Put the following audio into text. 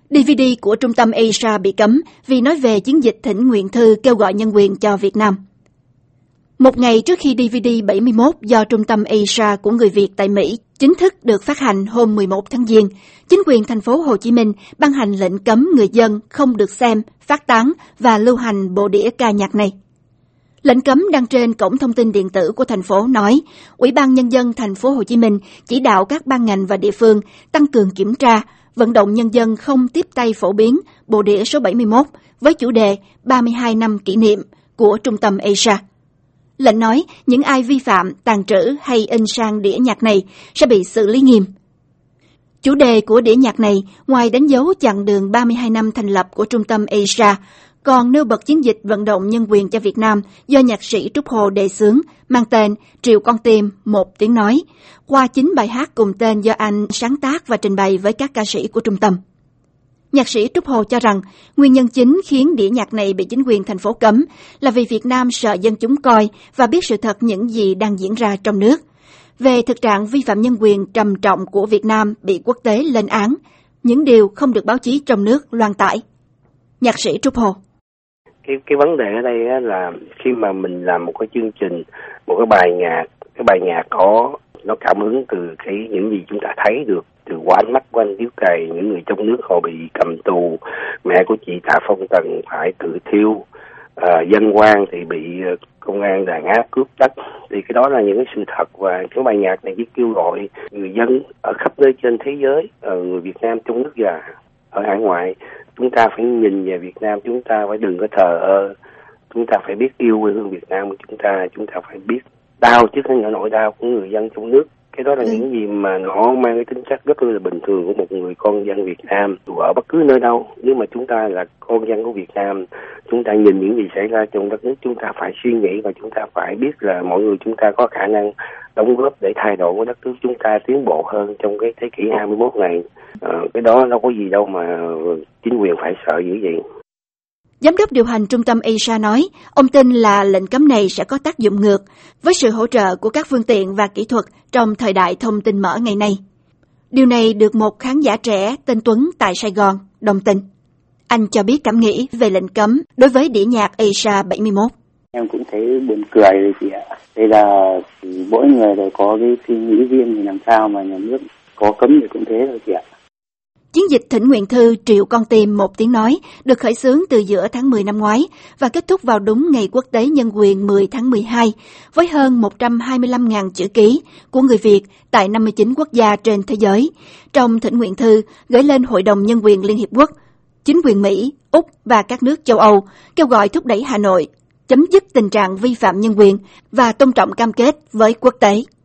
DVD của Trung tâm Asia bị cấm vì nói về chiến dịch thỉnh nguyện thư kêu gọi nhân quyền cho Việt Nam. Một ngày trước khi DVD 71 do Trung tâm Asia của người Việt tại Mỹ chính thức được phát hành hôm 11 tháng Giêng, chính quyền thành phố Hồ Chí Minh ban hành lệnh cấm người dân không được xem, phát tán và lưu hành bộ đĩa ca nhạc này. Lệnh cấm đăng trên cổng thông tin điện tử của thành phố nói, Ủy ban Nhân dân thành phố Hồ Chí Minh chỉ đạo các ban ngành và địa phương tăng cường kiểm tra, vận động nhân dân không tiếp tay phổ biến bộ đĩa số 71 với chủ đề 32 năm kỷ niệm của Trung tâm Asia. Lệnh nói những ai vi phạm, tàng trữ hay in sang đĩa nhạc này sẽ bị xử lý nghiêm. Chủ đề của đĩa nhạc này, ngoài đánh dấu chặng đường 32 năm thành lập của Trung tâm Asia, còn nêu bật chiến dịch vận động nhân quyền cho Việt Nam do nhạc sĩ Trúc Hồ đề xướng, mang tên Triệu Con Tim, một tiếng nói, qua 9 bài hát cùng tên do anh sáng tác và trình bày với các ca sĩ của trung tâm. Nhạc sĩ Trúc Hồ cho rằng nguyên nhân chính khiến đĩa nhạc này bị chính quyền thành phố cấm là vì Việt Nam sợ dân chúng coi và biết sự thật những gì đang diễn ra trong nước. Về thực trạng vi phạm nhân quyền trầm trọng của Việt Nam bị quốc tế lên án, những điều không được báo chí trong nước loan tải. Nhạc sĩ Trúc Hồ. Cái vấn đề ở đây á là khi mà mình làm một cái chương trình, một cái bài nhạc có nó cảm hứng từ những gì chúng ta thấy được từ qua ánh mắt của anh Điếu Cày, những người trong nước họ bị cầm tù, mẹ của chị Tạ Phong Tần phải tự thiêu, dân quan thì bị công an đàn áp cướp đất, thì cái đó là những cái sự thật. Và cái bài nhạc này chỉ kêu gọi người dân ở khắp nơi trên thế giới, người Việt Nam trong nước và ở hải ngoại, chúng ta phải nhìn về Việt Nam, chúng ta phải đừng có thờ ơ, chúng ta phải biết yêu quê hương Việt Nam của chúng ta phải biết đau chứ không phải nỗi đau của người dân trong nước. Cái đó là những gì mà nó mang cái tính chất rất là bình thường của một người con dân Việt Nam ở bất cứ nơi đâu. Nếu mà chúng ta là con dân của Việt Nam, chúng ta nhìn những gì xảy ra trong đất nước, chúng ta phải suy nghĩ và chúng ta phải biết là mọi người chúng ta có khả năng đóng góp để thay đổi cái đất nước chúng ta tiến bộ hơn trong cái thế kỷ 21 này. Cái đó đâu có gì đâu mà chính quyền phải sợ dữ vậy. Giám đốc điều hành Trung tâm Asia nói, ông tin là lệnh cấm này sẽ có tác dụng ngược với sự hỗ trợ của các phương tiện và kỹ thuật trong thời đại thông tin mở ngày nay. Điều này được một khán giả trẻ tên Tuấn tại Sài Gòn đồng tình. Anh cho biết cảm nghĩ về lệnh cấm đối với đĩa nhạc Asia 71. Em cũng thấy buồn cười rồi chị ạ. Đây là mỗi người đều có cái suy nghĩ riêng thì làm sao mà nhà nước có cấm thì cũng thế thôi chị ạ. Chiến dịch thỉnh nguyện thư Triệu Con Tim, một tiếng nói được khởi xướng từ giữa tháng 10 năm ngoái và kết thúc vào đúng ngày quốc tế nhân quyền 10 tháng 12 với hơn 125.000 chữ ký của người Việt tại 59 quốc gia trên thế giới. Trong thỉnh nguyện thư gửi lên Hội đồng Nhân quyền Liên Hiệp Quốc, chính quyền Mỹ, Úc và các nước châu Âu kêu gọi thúc đẩy Hà Nội chấm dứt tình trạng vi phạm nhân quyền và tôn trọng cam kết với quốc tế.